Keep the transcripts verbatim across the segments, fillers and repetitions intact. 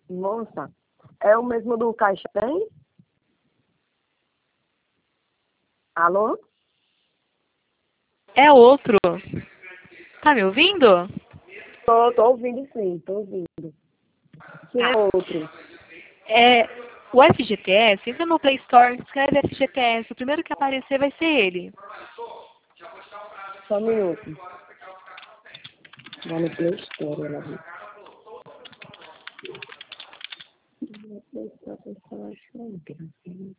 Moça, é o mesmo do Caixa Tem? Alô? É outro. Tá me ouvindo? Tô, tô ouvindo sim, tô ouvindo. Quem é Tá. outro? É, o F G T S, entra no Play Store, escreve F G T S. O primeiro que aparecer vai ser ele. Só um minuto. Lá no Play Store, ela viu. No Play Store, Play Store, acho que não tem.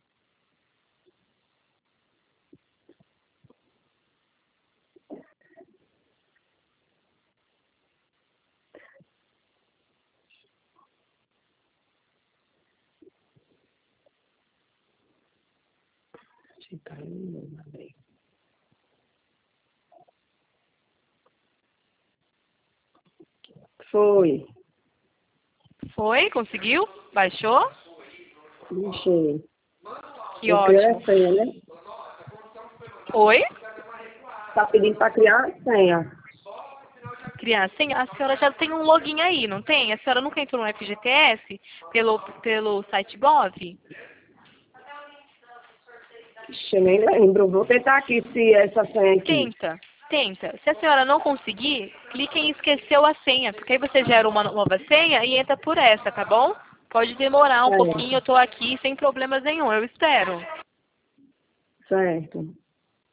Acho que caiu no meu, abri. Foi. Foi? Conseguiu? Baixou? Deixei. Que Eu criei ótimo. a senha, né? Oi? Tá pedindo pra criar a senha. Criança, tem- a senhora já tem um login aí, não tem? A senhora nunca entrou no F G T S pelo, pelo site Gov? Ixi, eu nem lembro. Vou tentar aqui se essa senha aqui. Tenta, tenta. Se a senhora não conseguir, clique em esqueceu a senha, porque aí você gera uma nova senha e entra por essa, tá bom? Pode demorar um pouquinho, eu Certo, tô aqui sem problemas nenhum, eu espero. certo.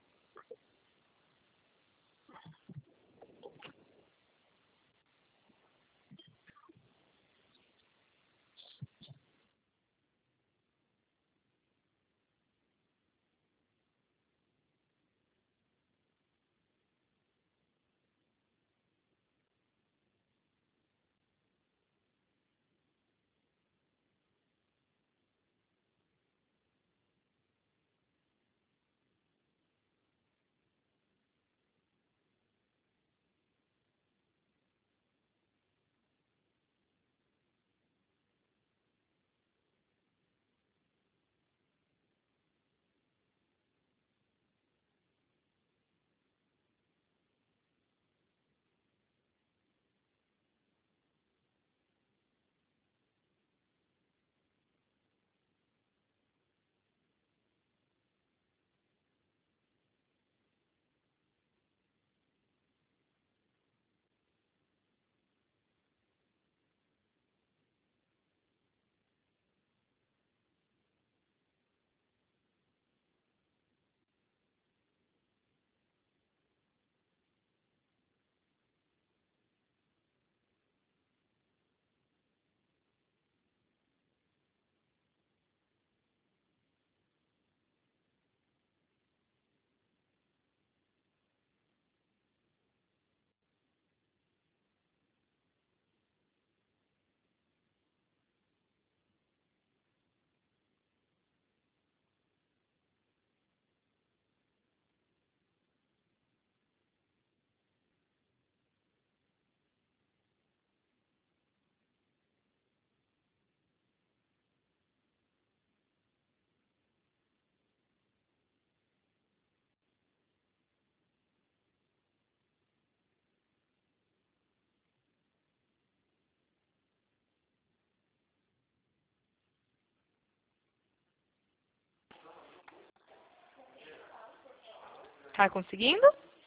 Tá conseguindo?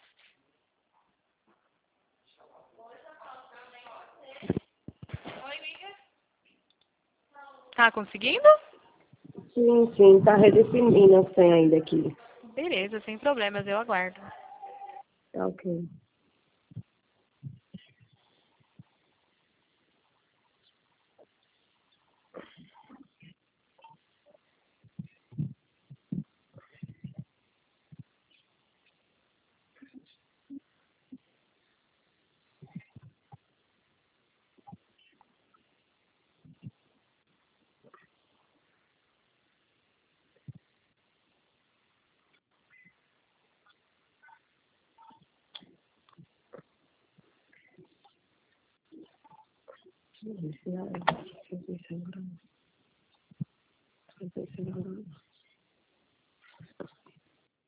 Tá conseguindo? Sim, sim, tá redefinindo a senha ainda aqui. Beleza, sem problemas, eu aguardo. Tá ok. Deixa eu ver se agora. Deixa eu ver se agora.